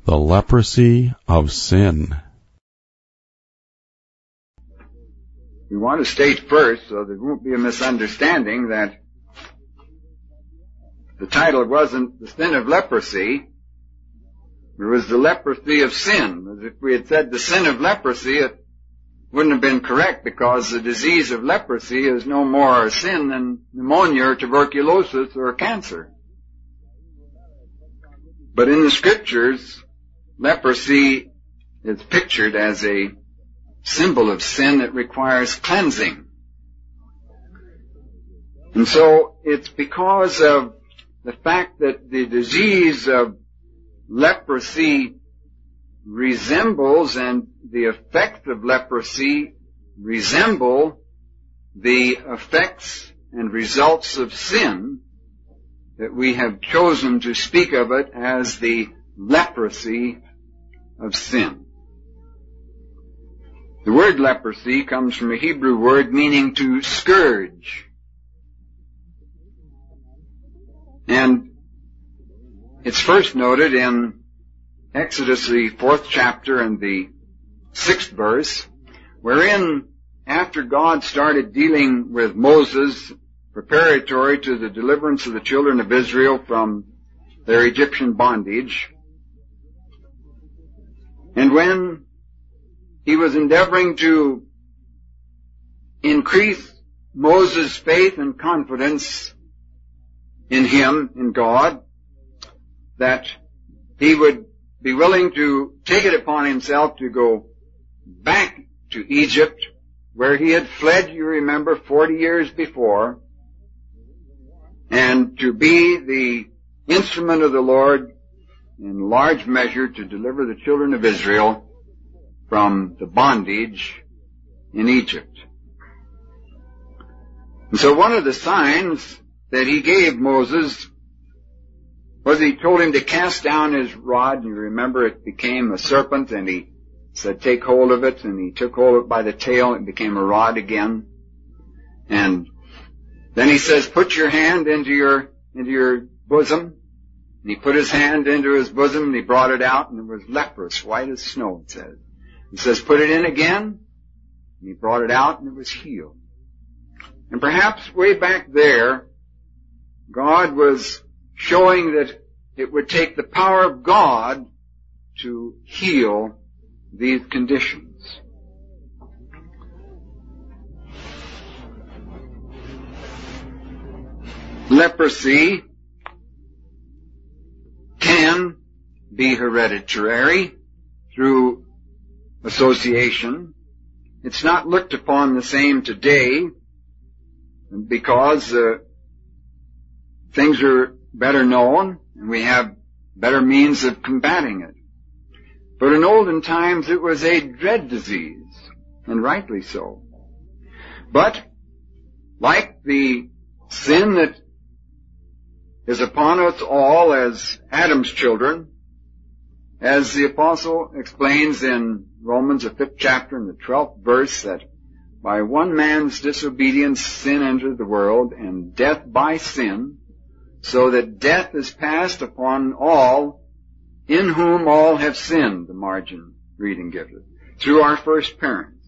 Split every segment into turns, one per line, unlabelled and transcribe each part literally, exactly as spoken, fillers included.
The leprosy of sin.
We want to state first, so there won't be a misunderstanding, that the title wasn't the sin of leprosy. It was the leprosy of sin. As if we had said the sin of leprosy, it wouldn't have been correct, because the disease of leprosy is no more a sin than pneumonia or tuberculosis or cancer. But in the Scriptures, leprosy is pictured as a symbol of sin that requires cleansing. And so it's because of the fact that the disease of leprosy resembles, and the effects of leprosy resemble, the effects and results of sin, that we have chosen to speak of it as the leprosy of sin. The word leprosy comes from a Hebrew word meaning to scourge. And it's first noted in Exodus, the fourth chapter and the sixth verse, wherein, after God started dealing with Moses, preparatory to the deliverance of the children of Israel from their Egyptian bondage, and when he was endeavoring to increase Moses' faith and confidence in him, in God, that he would be willing to take it upon himself to go back to Egypt, where he had fled, you remember, forty years before, and to be the instrument of the Lord in large measure to deliver the children of Israel from the bondage in Egypt. And so one of the signs that he gave Moses was he told him to cast down his rod. You remember, it became a serpent, and he said, take hold of it, and he took hold of it by the tail, and it became a rod again. And then he says, put your hand into your, into your bosom. And he put his hand into his bosom, and he brought it out, and it was leprous, white as snow, it says. He says, put it in again. And he brought it out, and it was healed. And perhaps way back there, God was showing that it would take the power of God to heal these conditions. Leprosy can be hereditary through association. It's not looked upon the same today, because uh, things are better known and we have better means of combating it. But in olden times it was a dread disease, and rightly so. But like the sin that is upon us all as Adam's children, as the apostle explains in Romans, the fifth chapter and the twelfth verse, that by one man's disobedience sin entered the world, and death by sin, so that death is passed upon all, in whom all have sinned, the margin reading gives it, through our first parents.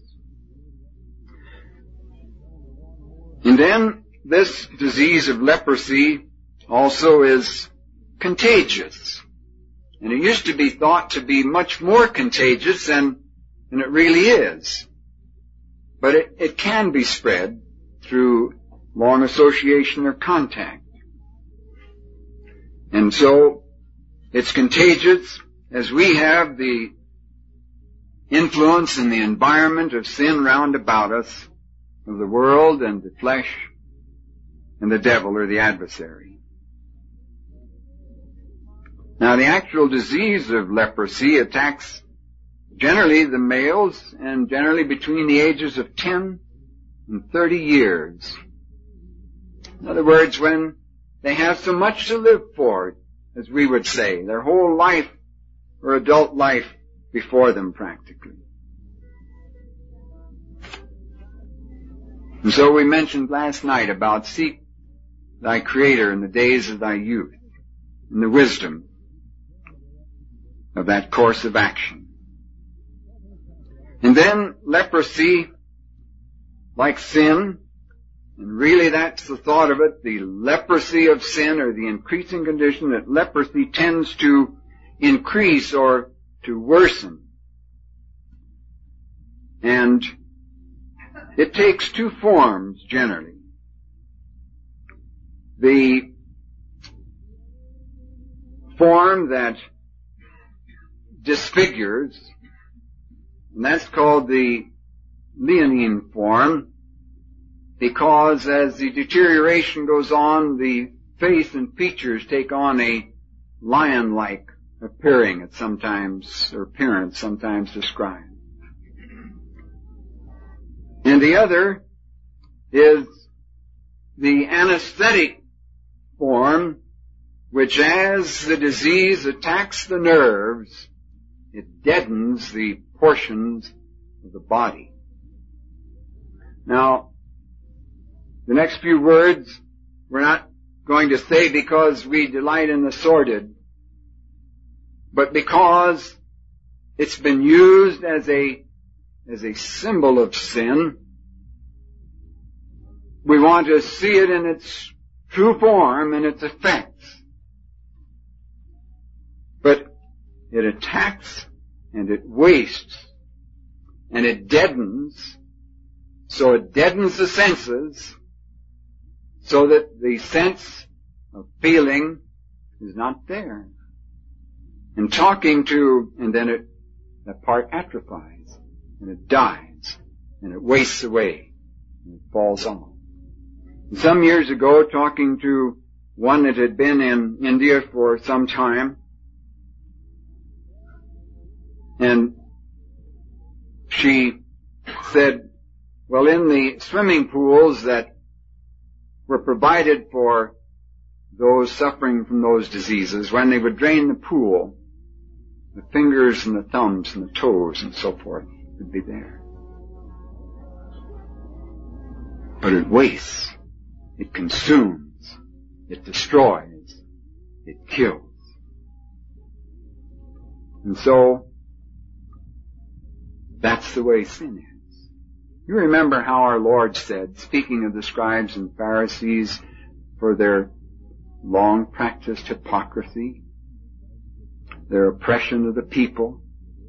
And then this disease of leprosy also is contagious. And it used to be thought to be much more contagious than, than it really is. But it, it can be spread through long association or contact. And so it's contagious as we have the influence and the environment of sin round about us, of the world and the flesh and the devil or the adversary. Now, the actual disease of leprosy attacks generally the males, and generally between the ages of ten and thirty years. In other words, when they have so much to live for, as we would say, their whole life or adult life before them practically. And so we mentioned last night about seek thy Creator in the days of thy youth, and the wisdom of that course of action. And then leprosy, like sin, and really that's the thought of it, the leprosy of sin, or the increasing condition that leprosy tends to increase or to worsen. And it takes two forms generally. The form that disfigures, and that's called the leonine form, because as the deterioration goes on, the face and features take on a lion-like appearing at sometimes, or appearance sometimes described. And the other is the anesthetic form, which as the disease attacks the nerves, it deadens the portions of the body. Now, the next few words we're not going to say because we delight in the sordid, but because it's been used as a as a symbol of sin. We want to see it in its true form and its effects. But it attacks and it wastes and it deadens. So it deadens the senses so that the sense of feeling is not there. And talking to, and then it, that part atrophies and it dies and it wastes away and it falls off. Some years ago, talking to one that had been in India for some time, and she said, well, in the swimming pools that were provided for those suffering from those diseases, when they would drain the pool, the fingers and the thumbs and the toes and so forth would be there. But it wastes. It consumes, it destroys, it kills. And so, that's the way sin is. You remember how our Lord said, speaking of the scribes and Pharisees for their long practiced hypocrisy, their oppression of the people,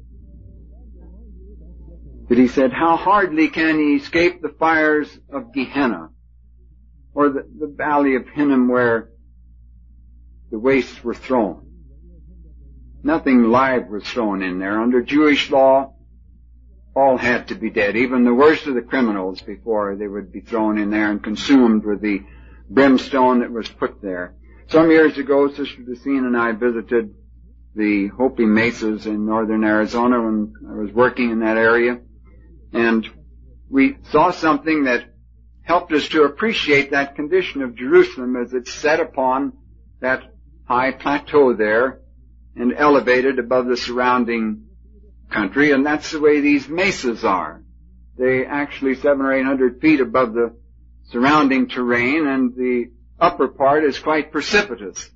that he said, how hardly can ye escape the fires of Gehenna, or the, the valley of Hinnom where the wastes were thrown. Nothing live was thrown in there. Under Jewish law, all had to be dead, even the worst of the criminals, before they would be thrown in there and consumed with the brimstone that was put there. Some years ago, Sister Decine and I visited the Hopi Mesas in northern Arizona when I was working in that area, and we saw something that helped us to appreciate that condition of Jerusalem as it's set upon that high plateau there and elevated above the surrounding country, and that's the way these mesas are. They actually seven or eight hundred feet above the surrounding terrain, and the upper part is quite precipitous.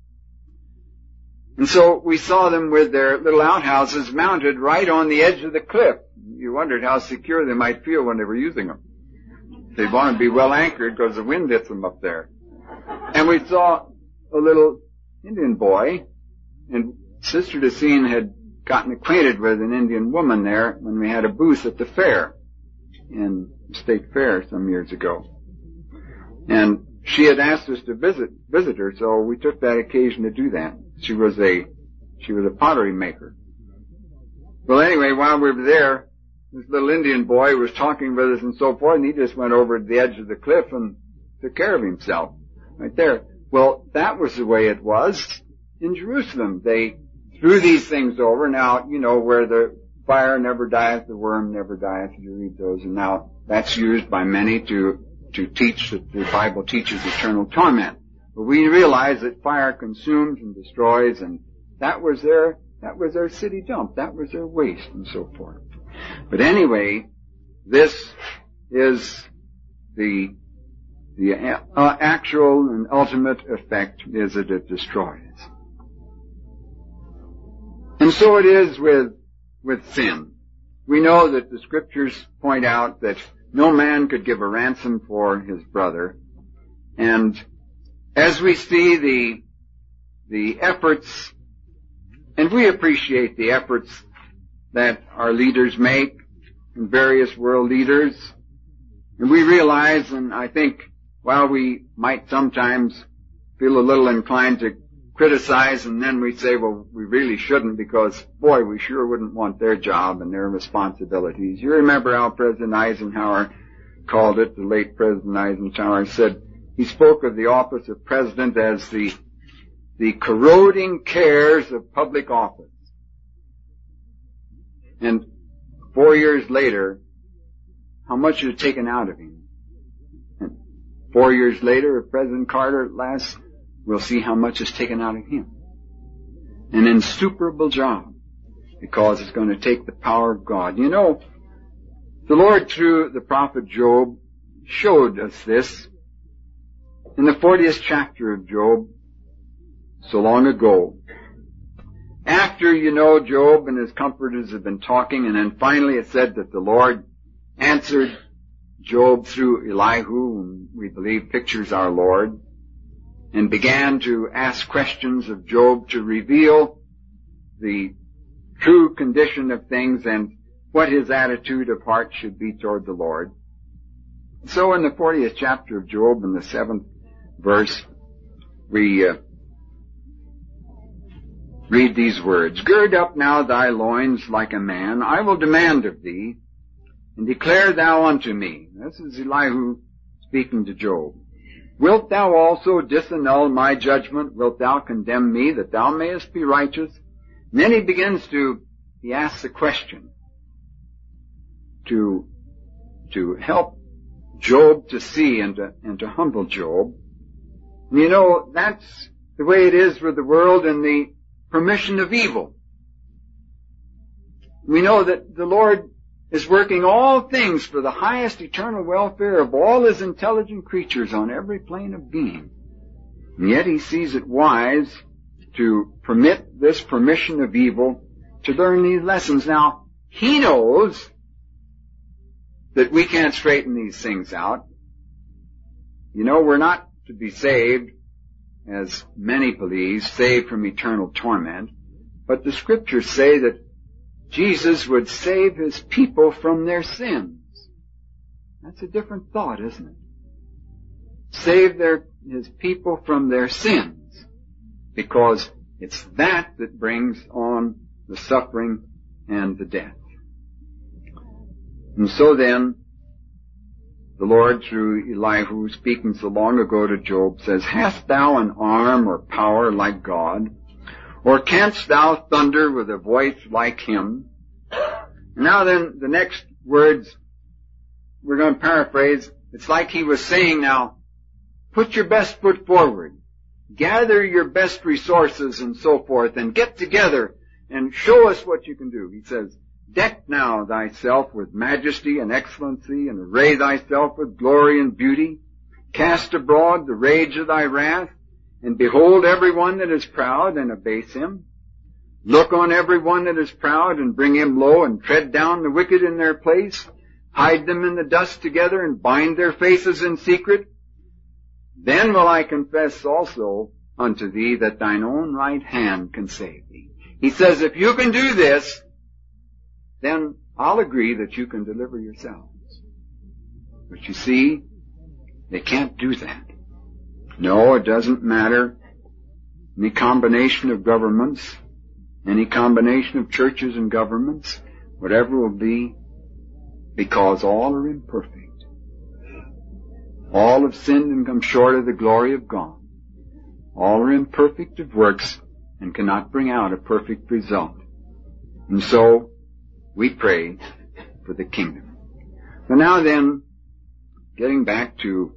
And so we saw them with their little outhouses mounted right on the edge of the cliff. You wondered how secure they might feel when they were using them. They want to be well anchored because the wind hits them up there. And we saw a little Indian boy, and Sister Decine had gotten acquainted with an Indian woman there when we had a booth at the fair, in the State Fair some years ago. And she had asked us to visit, visit her, so we took that occasion to do that. She was a, she was a pottery maker. Well, anyway, while we were there, this little Indian boy was talking with us and so forth, and he just went over to the edge of the cliff and took care of himself right there. Well, that was the way it was in Jerusalem. They threw these things over. Now, you know, where the fire never dieth, the worm never dieth, you read those, and now that's used by many to, to teach that the Bible teaches eternal torment. But we realize that fire consumes and destroys, and that was their, that was their city dump, that was their waste and so forth. But anyway, this is the the uh, actual and ultimate effect is that it destroys. And And so it is with, with sin. We know that the scriptures point out that no man could give a ransom for his brother. And as we see the, the efforts, and we appreciate the efforts that our leaders make, and various world leaders, and we realize, and I think while we might sometimes feel a little inclined to criticize, and then we say, well, we really shouldn't, because, boy, we sure wouldn't want their job and their responsibilities. You remember how President Eisenhower called it, the late President Eisenhower said, he spoke of the office of president as the, the corroding cares of public office. And four years later, how much is taken out of him? And four years later, if President Carter lasts, we'll see how much is taken out of him. An insuperable job, because it's going to take the power of God. You know, the Lord, through the prophet Job, showed us this in the fortieth chapter of Job, so long ago. After, you know, Job and his comforters have been talking, and then finally it said that the Lord answered Job through Elihu, whom we believe pictures our Lord, and began to ask questions of Job to reveal the true condition of things and what his attitude of heart should be toward the Lord. So in the fortieth chapter of Job, in the seventh verse, we uh, read these words, Gird up now thy loins like a man, I will demand of thee, and declare thou unto me. This is Elihu speaking to Job. Wilt thou also disannul my judgment? Wilt thou condemn me, that thou mayest be righteous? And then he begins to, he asks a question to, to help Job to see and to, and to humble Job. And you know, that's the way it is with the world and the permission of evil. We know that the Lord is working all things for the highest eternal welfare of all his intelligent creatures on every plane of being. And yet he sees it wise to permit this permission of evil to learn these lessons. Now, he knows that we can't straighten these things out. You know, we're not to be saved, as many believe, saved from eternal torment, but the scriptures say that Jesus would save his people from their sins. That's a different thought, isn't it? Save their, his people from their sins, because it's that that brings on the suffering and the death. And so then, the Lord, through Elihu, speaking so long ago to Job, says, Hast thou an arm or power like God? Or canst thou thunder with a voice like him? Now then, the next words, we're going to paraphrase. It's like he was saying now, put your best foot forward. Gather your best resources and so forth, and get together and show us what you can do. He says, Deck now thyself with majesty and excellency, and array thyself with glory and beauty. Cast abroad the rage of thy wrath, and behold every one that is proud, and abase him. Look on every one that is proud, and bring him low, and tread down the wicked in their place. Hide them in the dust together, and bind their faces in secret. Then will I confess also unto thee that thine own right hand can save thee. He says, if you can do this, then I'll agree that you can deliver yourselves. But you see, they can't do that. No, it doesn't matter. Any combination of governments, any combination of churches and governments, whatever will be, because all are imperfect. All have sinned and come short of the glory of God. All are imperfect of works and cannot bring out a perfect result. And so, we pray for the kingdom. But now then, getting back to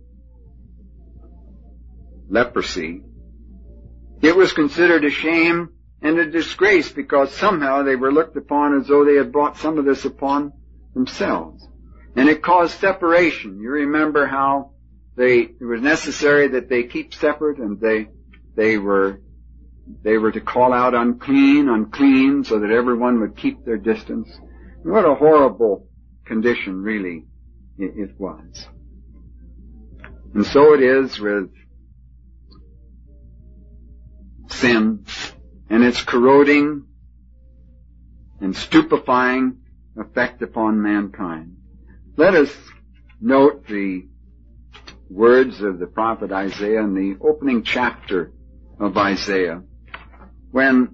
leprosy, it was considered a shame and a disgrace because somehow they were looked upon as though they had brought some of this upon themselves. And it caused separation. You remember how they, it was necessary that they keep separate, and they, they were they were to call out unclean, unclean, so that everyone would keep their distance. What a horrible condition, really, it was. And so it is with sin and its corroding and stupefying effect upon mankind. Let us note the words of the prophet Isaiah in the opening chapter of Isaiah, when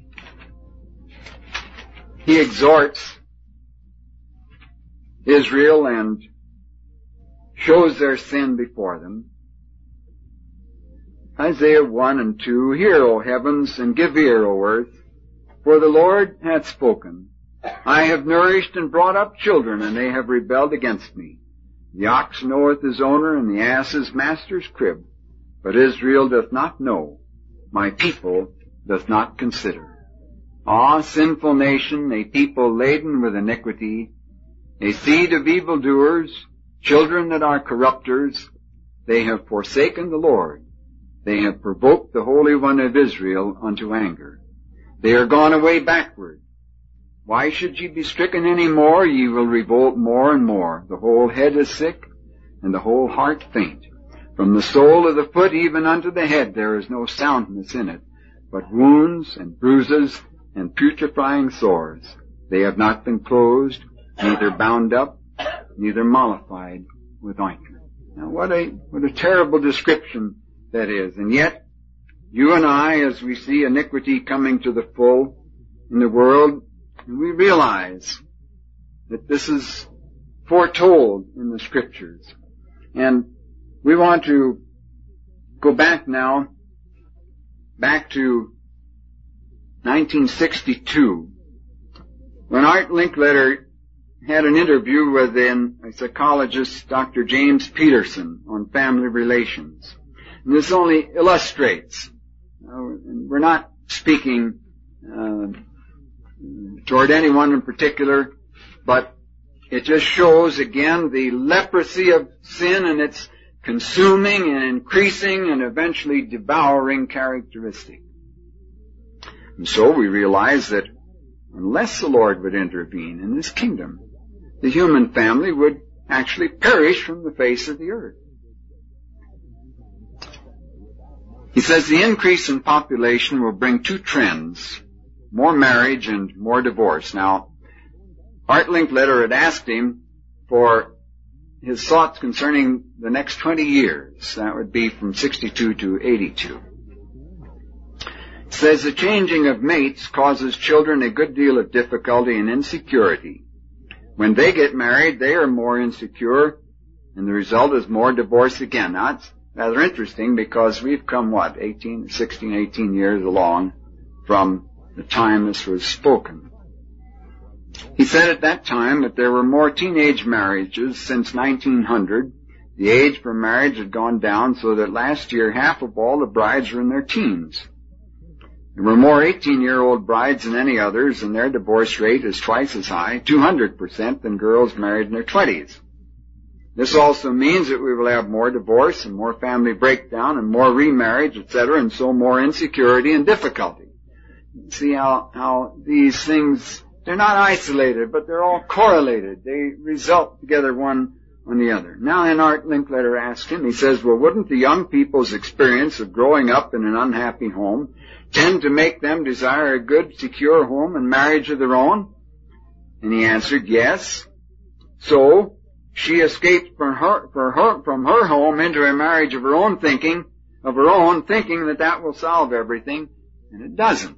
he exhorts Israel and shows their sin before them. Isaiah one and two, Hear, O heavens, and give ear, O earth, for the Lord hath spoken. I have nourished and brought up children, and they have rebelled against me. The ox knoweth his owner, and the ass his master's crib. But Israel doth not know, my people doth not consider. Ah, sinful nation, a people laden with iniquity, a seed of evildoers, children that are corrupters, they have forsaken the Lord. They have provoked the Holy One of Israel unto anger. They are gone away backward. Why should ye be stricken any more? Ye will revolt more and more. The whole head is sick, and the whole heart faint. From the sole of the foot even unto the head there is no soundness in it, but wounds and bruises and putrefying sores. They have not been closed, neither bound up, neither mollified with ointment. Now what a, what a terrible description that is. And yet, you and I, as we see iniquity coming to the full in the world, we realize that this is foretold in the Scriptures. And we want to go back now, back to nineteen sixty-two, when Art Linkletter had an interview with an, a psychologist, Doctor James Peterson, on family relations. And this only illustrates, uh, we're not speaking uh, toward anyone in particular, but it just shows again the leprosy of sin and its consuming and increasing and eventually devouring characteristic. And so we realize that unless the Lord would intervene in this kingdom, the human family would actually perish from the face of the earth. He says the increase in population will bring two trends, more marriage and more divorce. Now, Art Linkletter had asked him for his thoughts concerning the next twenty years. That would be from sixty-two to eighty-two. It says the changing of mates causes children a good deal of difficulty and insecurity. When they get married, they are more insecure, and the result is more divorce again. Now, it's rather interesting because we've come, what, eighteen, sixteen, eighteen years along from the time this was spoken. He said at that time that there were more teenage marriages since nineteen hundred. The age for marriage had gone down so that last year half of all the brides were in their teens. There were more eighteen-year-old brides than any others, and their divorce rate is twice as high, two hundred percent, than girls married in their twenties. This also means that we will have more divorce and more family breakdown and more remarriage, et cetera, and so more insecurity and difficulty. See how, how these things, they're not isolated, but they're all correlated. They result together one on the other. Now, in Art Linkletter asked him, he says, well, wouldn't the young people's experience of growing up in an unhappy home tend to make them desire a good, secure home and marriage of their own? And he answered, yes. So, she escaped from her, from her, from her home into a marriage of her own thinking, of her own thinking that that will solve everything, and it doesn't.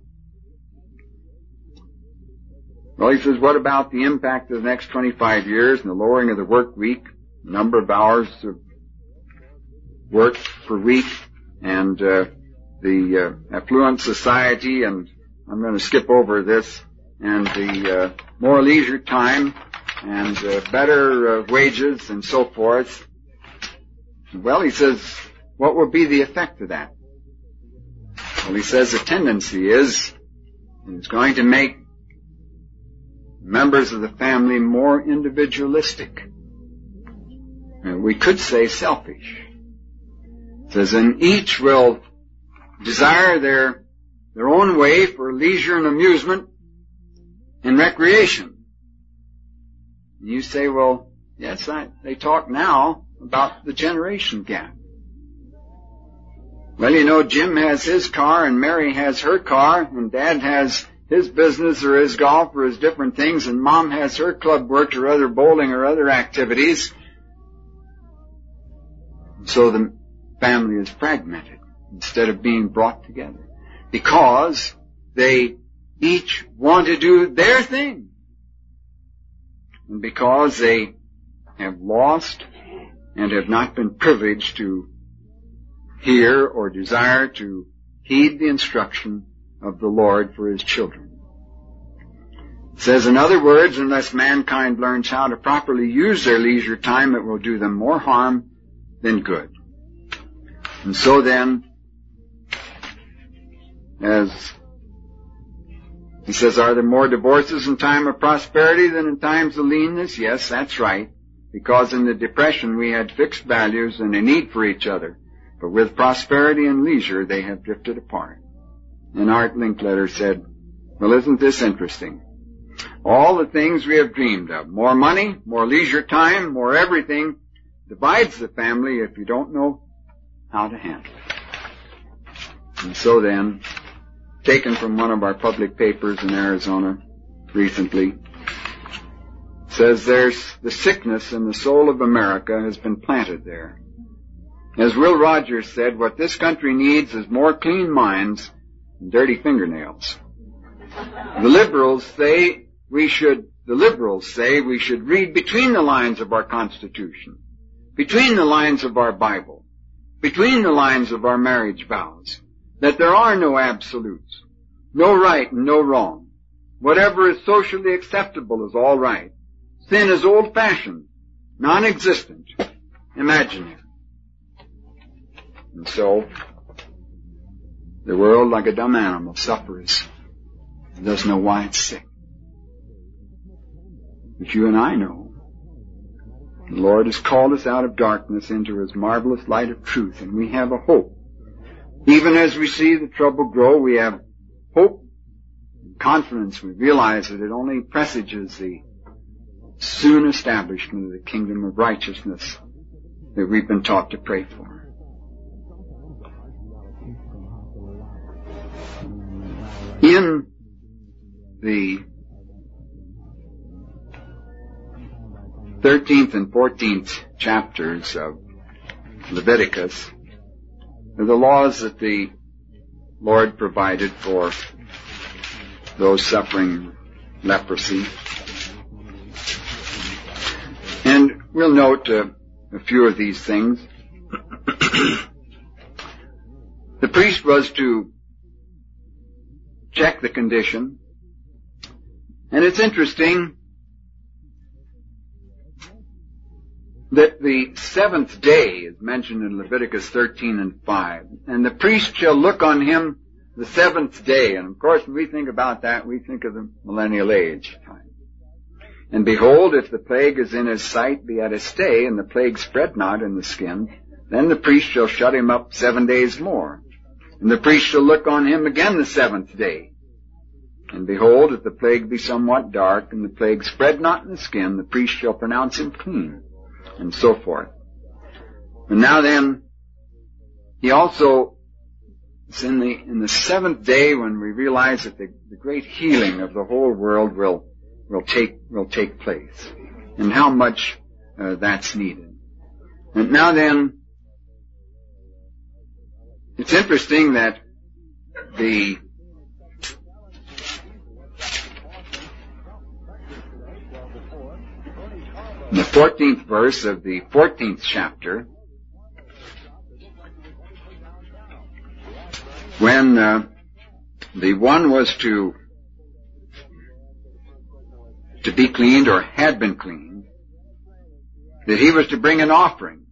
Well, he says, what about the impact of the next twenty-five years and the lowering of the work week, number of hours of work per week, and uh, the uh, affluent society, and I'm going to skip over this, and the uh, more leisure time, and uh, better uh, wages, and so forth. Well, he says, what will be the effect of that? Well, he says the tendency is it's going to make members of the family more individualistic. And we could say selfish. It says, and each will desire their their own way for leisure and amusement and recreation. And you say, well, yes, I, they talk now about the generation gap. Well, you know, Jim has his car and Mary has her car and Dad has his business or his golf or his different things and Mom has her club work or other bowling or other activities. So the family is fragmented instead of being brought together because they each want to do their thing. And because they have lost and have not been privileged to hear or desire to heed the instruction of the Lord for His children. It says, in other words, unless mankind learns how to properly use their leisure time, it will do them more harm than good. And so then, as he says, are there more divorces in time of prosperity than in times of leanness? Yes, that's right. Because in the Depression we had fixed values and a need for each other. But with prosperity and leisure, they have drifted apart. And Art Linkletter said, well, isn't this interesting? All the things we have dreamed of, more money, more leisure time, more everything, divides the family if you don't know how to handle it. And so then, taken from one of our public papers in Arizona recently, says there's the sickness in the soul of America has been planted there. As Will Rogers said, what this country needs is more clean minds and dirty fingernails. The liberals say we should, the liberals say we should read between the lines of our Constitution, between the lines of our Bible, between the lines of our marriage vows, that there are no absolutes, no right and no wrong. Whatever is socially acceptable is all right. Sin is old-fashioned, non-existent, imaginary. And so, the world, like a dumb animal, suffers and doesn't know why it's sick. But you and I know the Lord has called us out of darkness into His marvelous light of truth, and we have a hope. Even as we see the trouble grow, we have hope and confidence. We realize that it only presages the soon establishment of the kingdom of righteousness that we've been taught to pray for. In the thirteenth and fourteenth chapters of Leviticus are the laws that the Lord provided for those suffering leprosy. And we'll note uh, a few of these things. The priest was to check the condition. And it's interesting that the seventh day is mentioned in Leviticus thirteen and five. And the priest shall look on him the seventh day. And of course, when we think about that, we think of the millennial age time. And behold, if the plague is in his sight, be at his stay, and the plague spread not in the skin, then the priest shall shut him up seven days more. And the priest shall look on him again the seventh day. And behold, if the plague be somewhat dark, and the plague spread not in the skin, the priest shall pronounce him clean, and so forth. And now then, he also, it's in the, in the seventh day when we realize that the, the great healing of the whole world will, will take, will take place, and how much uh, that's needed. And now then, it's interesting that the in the fourteenth verse of the fourteenth chapter, when uh, the one was to to be cleaned or had been cleaned, that he was to bring an offering.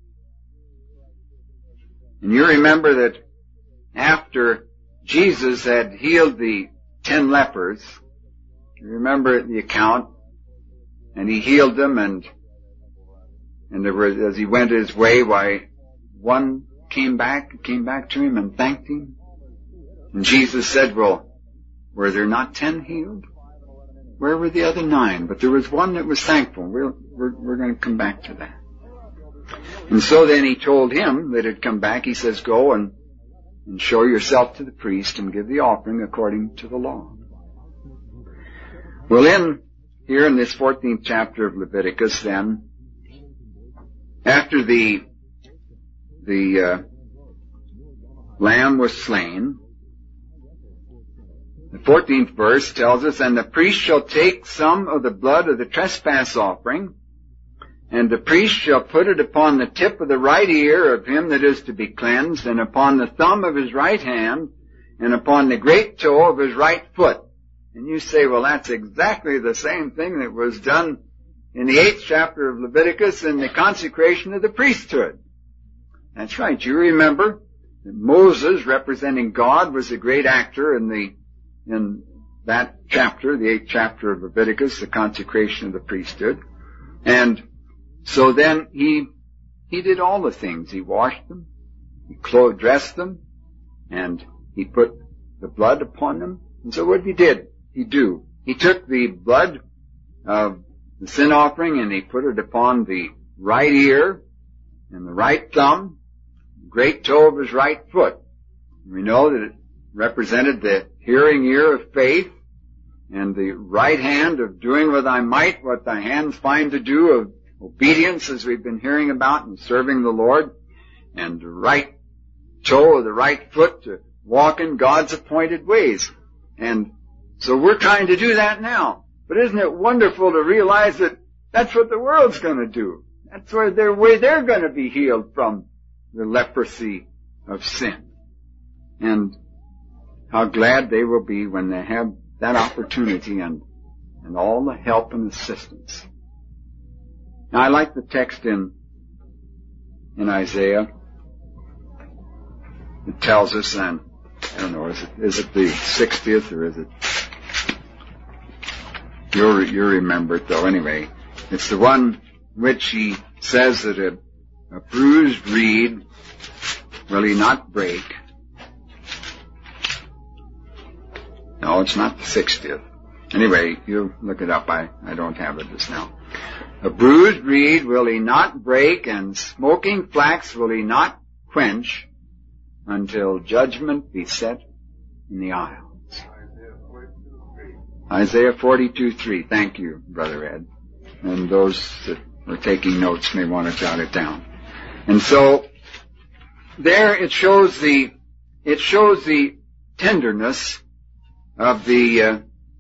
And you remember that after Jesus had healed the ten lepers, you remember the account, and he healed them, and and there was, as he went his way, why one came back, came back to him and thanked him, And Jesus said, well, were there not ten healed? Where were the other nine? But there was one that was thankful. We're, we're, we're going to come back to that. And so then he told him that had come back, he says, go and, and show yourself to the priest and give the offering according to the law. Well, in, here in this fourteenth chapter of Leviticus then, after the, the, uh, lamb was slain, the fourteenth verse tells us, and the priest shall take some of the blood of the trespass offering, and the priest shall put it upon the tip of the right ear of him that is to be cleansed, and upon the thumb of his right hand, and upon the great toe of his right foot. And you say, well, that's exactly the same thing that was done in the eighth chapter of Leviticus in the consecration of the priesthood. That's right. You remember that Moses, representing God, was a great actor in the in that chapter, the eighth chapter of Leviticus, the consecration of the priesthood. And so then he he did all the things. He washed them, he clothed, dressed them, and he put the blood upon them. And so what he did, he do. He took the blood of the sin offering and he put it upon the right ear and the right thumb, the great toe of his right foot. We know that it represented the hearing ear of faith, and the right hand of doing with thy might what thy hands find to do, of obedience, as we've been hearing about, and serving the Lord, and the right toe of the right foot to walk in God's appointed ways. And so we're trying to do that now. But isn't it wonderful to realize that that's what the world's going to do? That's where their way they're going to be healed from the leprosy of sin. And how glad they will be when they have that opportunity and, and all the help and assistance. Now I like the text in, in Isaiah. It tells us, and I don't know, is it, is it the sixtieth or is it, you'll, you'll remember it though anyway. It's the one which he says that a, a bruised reed will he not break. No, it's not the sixtieth. Anyway, you look it up. I, I don't have it just now. A bruised reed will he not break, and smoking flax will he not quench, until judgment be set in the isles. Isaiah forty-two three. Thank you, Brother Ed. And those that are taking notes may want to jot it down. And so, there it shows the, it shows the tenderness of the, uh,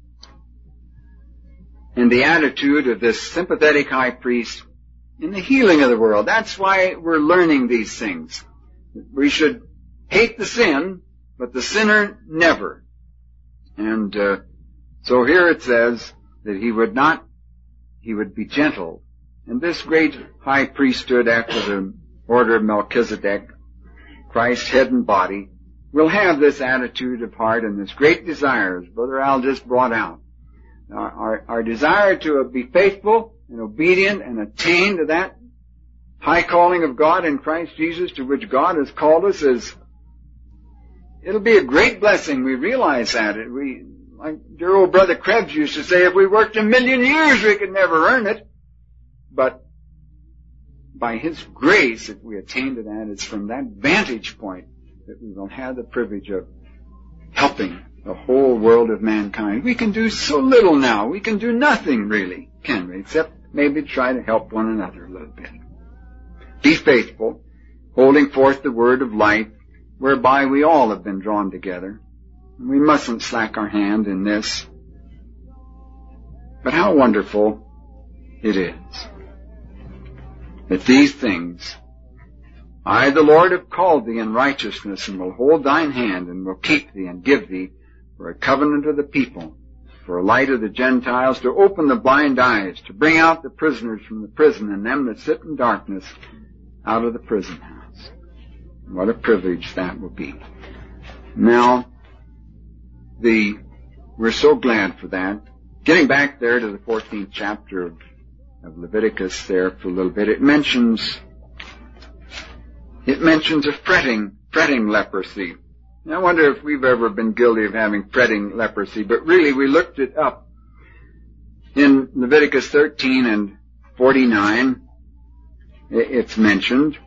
and the attitude of this sympathetic high priest in the healing of the world. That's why we're learning these things. We should hate the sin, but the sinner never. And, uh, so here it says that he would not, he would be gentle. And this great high priesthood after the order of Melchizedek, Christ's head and body, will have this attitude of heart and this great desire, as Brother Al just brought out. Our, our, our desire to be faithful and obedient and attain to that high calling of God in Christ Jesus to which God has called us is, it'll be a great blessing. We realize that. It, we, like dear old Brother Krebs used to say, if we worked a million years, we could never earn it. But by His grace, if we attain to that, it's from that vantage point that we will have the privilege of helping the whole world of mankind. We can do so little now. We can do nothing really, can we? Except maybe try to help one another a little bit. Be faithful, holding forth the word of life, whereby we all have been drawn together. We mustn't slack our hand in this. But how wonderful it is that these things, I, the Lord, have called thee in righteousness, and will hold thine hand, and will keep thee, and give thee for a covenant of the people, for a light of the Gentiles, to open the blind eyes, to bring out the prisoners from the prison, and them that sit in darkness out of the prison house. What a privilege that will be. Now, the we're so glad for that. Getting back there to the fourteenth chapter of, of Leviticus there for a little bit, it mentions It mentions a fretting, fretting leprosy. I wonder if we've ever been guilty of having fretting leprosy, but really we looked it up in Leviticus thirteen and forty-nine. It's mentioned.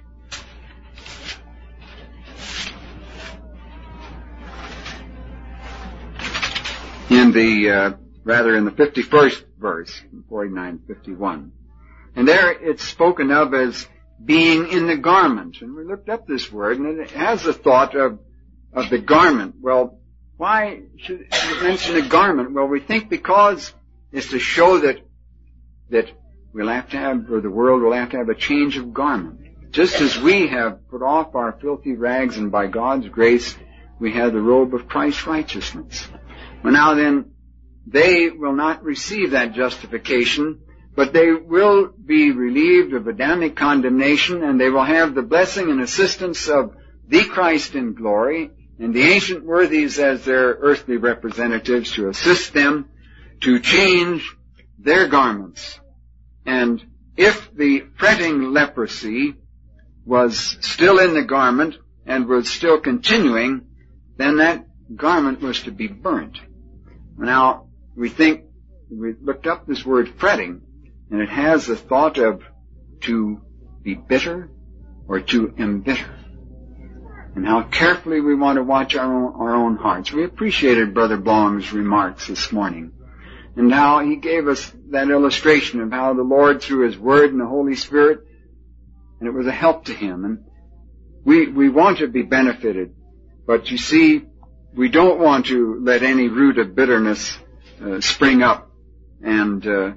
In the, uh, rather in the fifty-first verse, forty-nine fifty-one. And there it's spoken of as being in the garment. And we looked up this word, and it has the thought of, of the garment. Well, why should it mention a garment? Well, we think because it's to show that, that we'll have to have, or the world will have to have a change of garment. Just as we have put off our filthy rags, and by God's grace, we have the robe of Christ's righteousness. Well, now then, they will not receive that justification, but they will be relieved of Adamic condemnation, and they will have the blessing and assistance of the Christ in glory, and the ancient worthies as their earthly representatives to assist them to change their garments. And if the fretting leprosy was still in the garment and was still continuing, then that garment was to be burnt. Now, we think, we looked up this word fretting, and it has the thought of to be bitter or to embitter. And how carefully we want to watch our own, our own hearts. We appreciated Brother Blong's remarks this morning, and how he gave us that illustration of how the Lord, through His Word and the Holy Spirit, and it was a help to him. And we, we want to be benefited, but you see, we don't want to let any root of bitterness uh, spring up, and uh,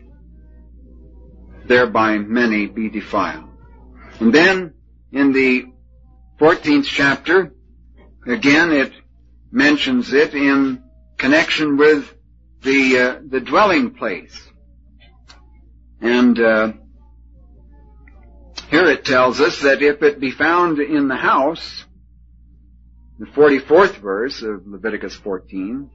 thereby many be defiled. And then in the fourteenth chapter, again it mentions it in connection with the uh, the dwelling place. And uh, here it tells us that if it be found in the house, the forty-fourth verse of Leviticus fourteen,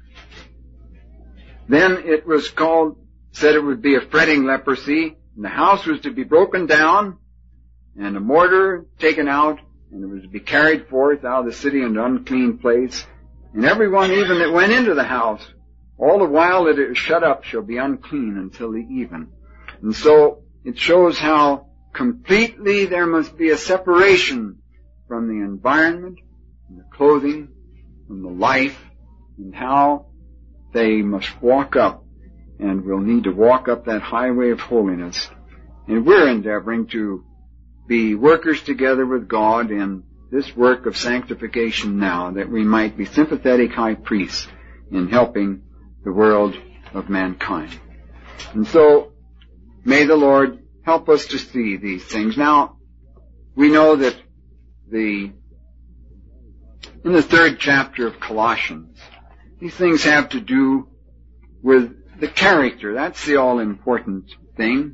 then it was called, said it would be a fretting leprosy, and the house was to be broken down, and a mortar taken out, and it was to be carried forth out of the city into an unclean place. And everyone even that went into the house, all the while that it is shut up, shall be unclean until the even. And so it shows how completely there must be a separation from the environment, from the clothing, from the life, and how they must walk up, and will need to walk up that highway of holiness. And we're endeavoring to be workers together with God in this work of sanctification now, that we might be sympathetic high priests in helping the world of mankind. And so, may the Lord help us to see these things. Now, we know that the, in the third chapter of Colossians, these things have to do with the character. That's the all-important thing.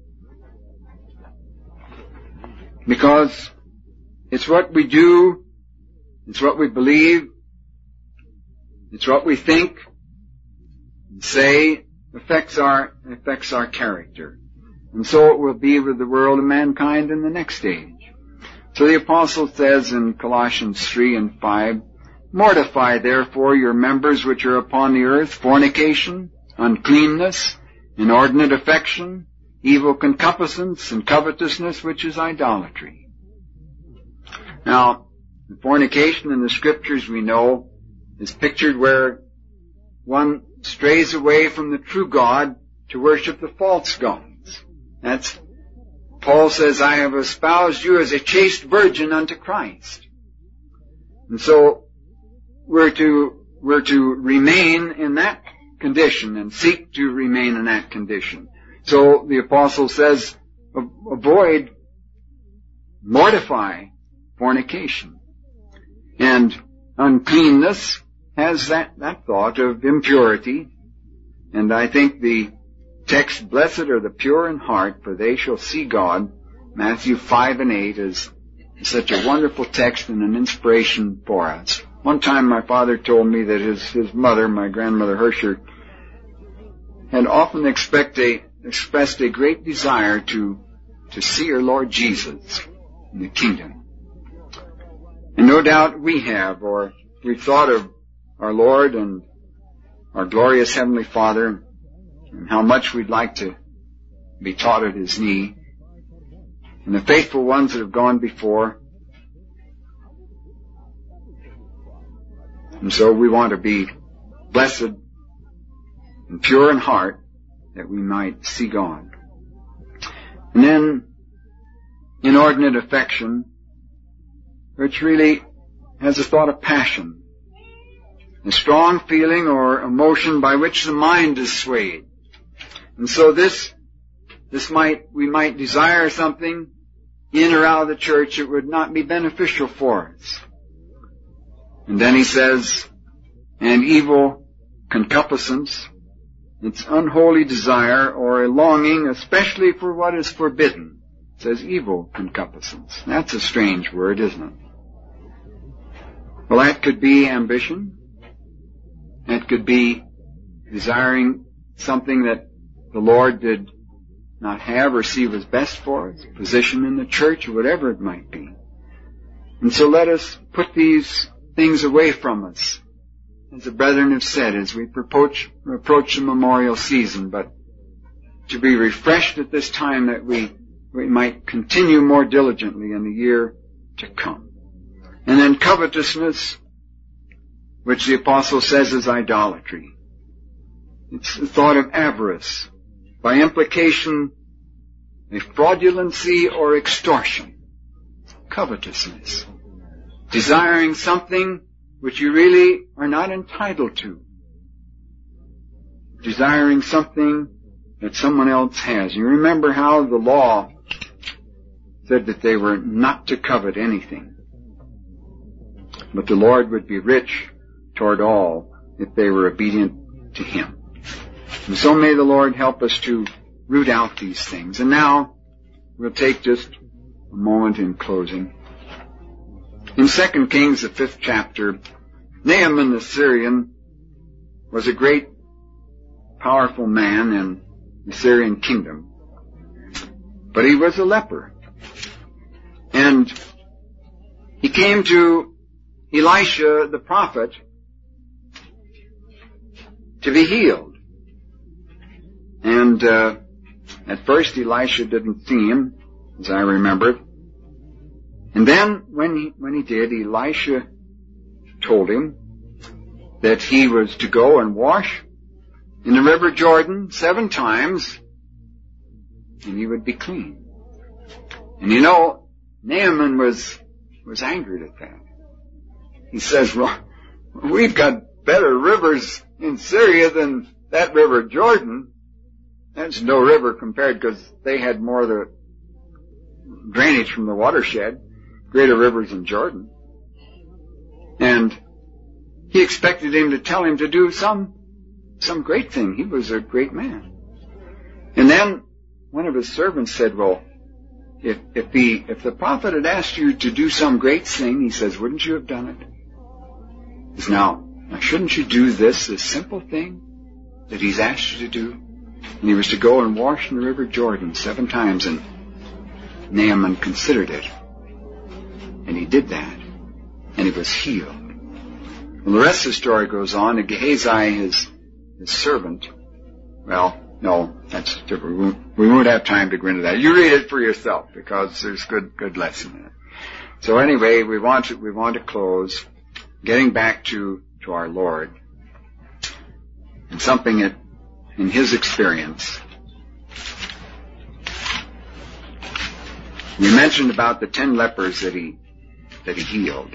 Because it's what we do, it's what we believe, it's what we think and say affects our, affects our character. And so it will be with the world of mankind in the next age. So the apostle says in Colossians three and five, mortify therefore your members which are upon the earth, fornication, uncleanness, inordinate affection, evil concupiscence, and covetousness, which is idolatry. Now, the fornication in the Scriptures, we know, is pictured where one strays away from the true God to worship the false gods. That's, Paul says, I have espoused you as a chaste virgin unto Christ. And so, we're to, we're to remain in that condition and seek to remain in that condition. So the apostle says, avoid, mortify fornication. And uncleanness has that, that thought of impurity. And I think the text, blessed are the pure in heart, for they shall see God, Matthew five and eight, is such a wonderful text and an inspiration for us. One time my father told me that his, his mother, my grandmother Hersher, had often expect a, expressed a great desire to, to see her Lord Jesus in the kingdom. And no doubt we have, or we've thought of our Lord and our glorious Heavenly Father and how much we'd like to be taught at His knee, and the faithful ones that have gone before. And so we want to be blessed and pure in heart that we might see God. And then inordinate affection, which really has a thought of passion, a strong feeling or emotion by which the mind is swayed. And so this, this might, we might desire something in or out of the church that would not be beneficial for us. And then he says, and evil concupiscence, it's unholy desire or a longing, especially for what is forbidden. It says evil concupiscence. That's a strange word, isn't it? Well, that could be ambition. That could be desiring something that the Lord did not have or see was best for us, position in the church or whatever it might be. And so let us put these things away from us, as the brethren have said, as we approach, approach the memorial season, but to be refreshed at this time that we, we might continue more diligently in the year to come. And then covetousness, which the apostle says is idolatry. It's the thought of avarice, by implication, a fraudulency or extortion. Covetousness. Desiring something which you really are not entitled to. Desiring something that someone else has. You remember how the law said that they were not to covet anything. But the Lord would be rich toward all if they were obedient to Him. And so may the Lord help us to root out these things. And now we'll take just a moment in closing. In Second Kings, the fifth chapter, Naaman the Syrian was a great, powerful man in the Syrian kingdom. But he was a leper. And he came to Elisha the prophet to be healed. And uh, at first Elisha didn't see him, as I remember. And then when he, when he did, Elisha told him that he was to go and wash in the river Jordan seven times and he would be clean. And you know, Naaman was, was angered at that. He says, well, we've got better rivers in Syria than that river Jordan. That's no river compared, because they had more of the drainage from the watershed, greater rivers in Jordan. And he expected him to tell him to do some, some great thing. He was a great man. And then one of his servants said, well, if, if the, if the prophet had asked you to do some great thing, he says, wouldn't you have done it? He says, now, now shouldn't you do this, this simple thing that he's asked you to do? And he was to go and wash in the river Jordan seven times, and Naaman considered it. And he did that. And he was healed. Well, the rest of the story goes on. And Gehazi, his, his servant, well, no, that's different. We won't, we won't have time to go into that. You read it for yourself, because there's good, good lesson in it. So anyway, we want to, we want to close, getting back to, to our Lord, and something that, in his experience, we mentioned about the ten lepers that he, that he healed.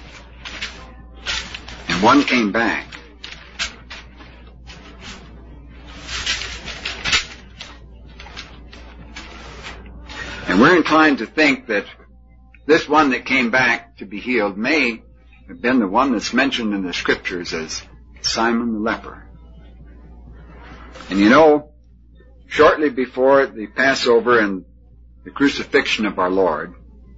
And one came back. And we're inclined to think that this one that came back to be healed may have been the one that's mentioned in the scriptures as Simon the leper. And you know, shortly before the Passover and the crucifixion of our Lord,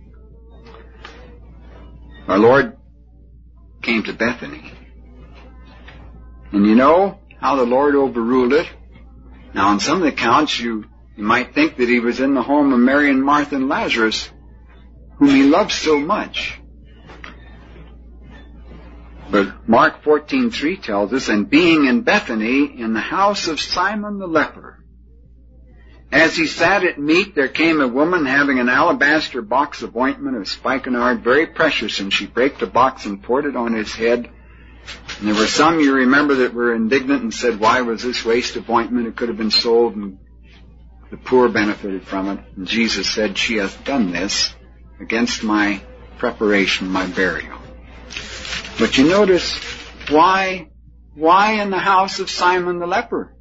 our Lord came to Bethany. And you know how the Lord overruled it? Now, on some of the accounts, you, you might think that he was in the home of Mary and Martha and Lazarus, whom he loved so much. But Mark fourteen three tells us, and being in Bethany in the house of Simon the leper, as he sat at meat, there came a woman having an alabaster box of ointment of spikenard, very precious, and she brake the box and poured it on his head. And there were some, you remember, that were indignant and said, why was this waste of ointment? It could have been sold and the poor benefited from it. And Jesus said, she hath done this against my preparation, my burial. But you notice, why, why in the house of Simon the leper?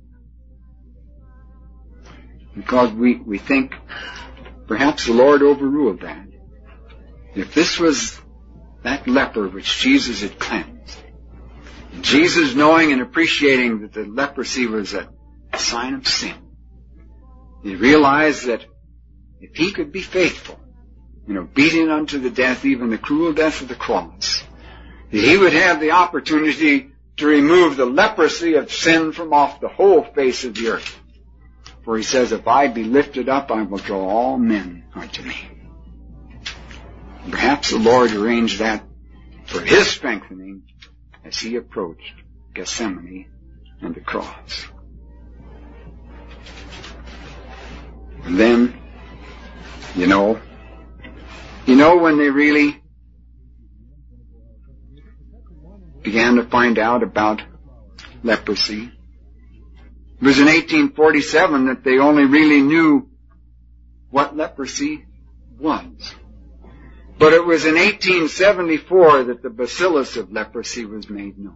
Because we, we think perhaps the Lord overruled that. If this was that leper which Jesus had cleansed, Jesus knowing and appreciating that the leprosy was a sign of sin, he realized that if he could be faithful in obedient unto the death, even the cruel death of the cross, that he would have the opportunity to remove the leprosy of sin from off the whole face of the earth. For he says, if I be lifted up, I will draw all men unto me. Perhaps the Lord arranged that for his strengthening as he approached Gethsemane and the cross. And then, you know, you know when they really began to find out about leprosy? It was in eighteen forty-seven that they only really knew what leprosy was. But it was in eighteen seventy-four that the bacillus of leprosy was made known.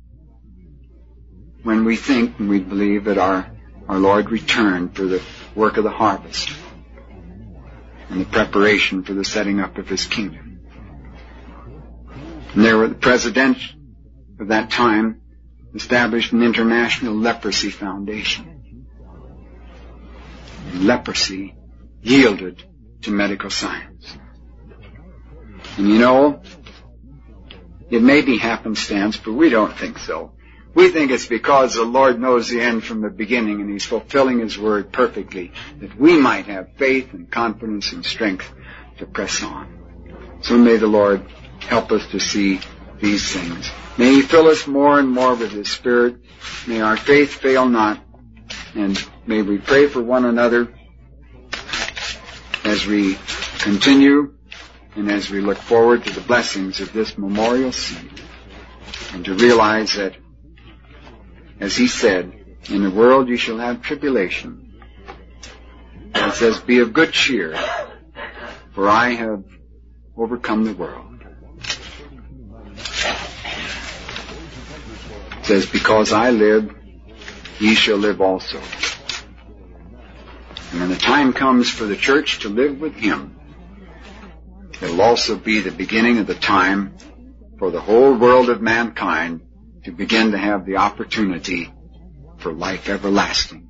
When we think and we believe that our, our Lord returned for the work of the harvest and the preparation for the setting up of his kingdom. And there were the president of that time established an international leprosy foundation. And leprosy yielded to medical science. And you know, it may be happenstance, but we don't think so. We think it's because the Lord knows the end from the beginning and he's fulfilling his word perfectly, that we might have faith and confidence and strength to press on. So may the Lord help us to see these things. May he fill us more and more with his Spirit. May our faith fail not. And may we pray for one another as we continue and as we look forward to the blessings of this memorial seed. And to realize that, as he said, in the world you shall have tribulation. It says, be of good cheer, for I have overcome the world. It says, because I live, ye shall live also. And when the time comes for the church to live with him, it will also be the beginning of the time for the whole world of mankind to begin to have the opportunity for life everlasting